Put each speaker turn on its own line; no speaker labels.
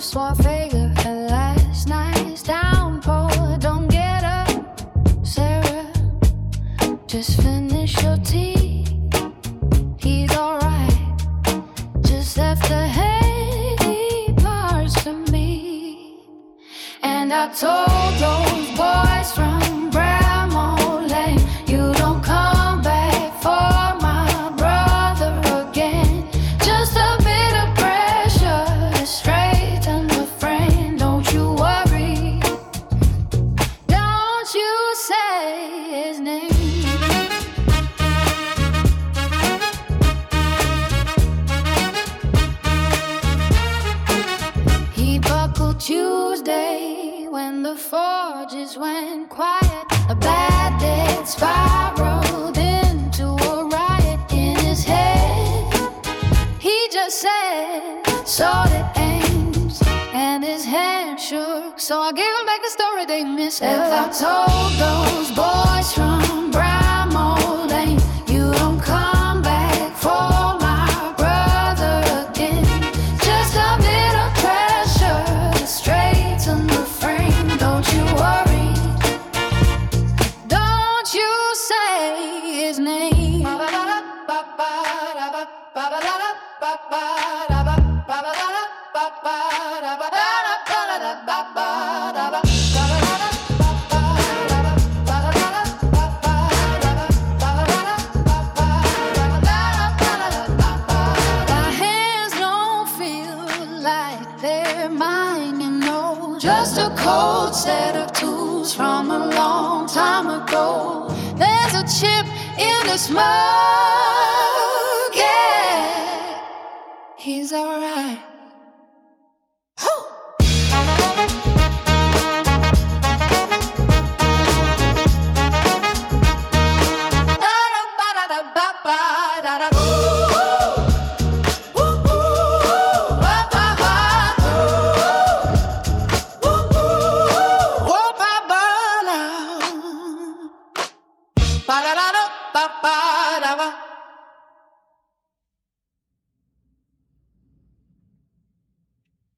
So I figure that last night's downpour. Don't get up, Sarah. Just finish your tea. He's alright. Just left the heady parts to me. And I told those boys from Bramall Lane, you don't come back for my brother again. Just a bit of pressure to straighten the frame. Don't you worry. Don't you say his name. He buckled Tuesday when the forges went quiet. A bad day spiraled into a riot in his head. He just said, sorted aims, and his hand shook. So I gave him back the story they missed. If I told those boys from Bramall Lane, you don't come back for my brother again. Just a bit of pressure to straighten the frame. Don't you worry. Don't you say his name. My hands don't feel like they're mine, you know. Just a cold set of tools from a long time ago. There's a chip in the smoke, yeah. He's alright.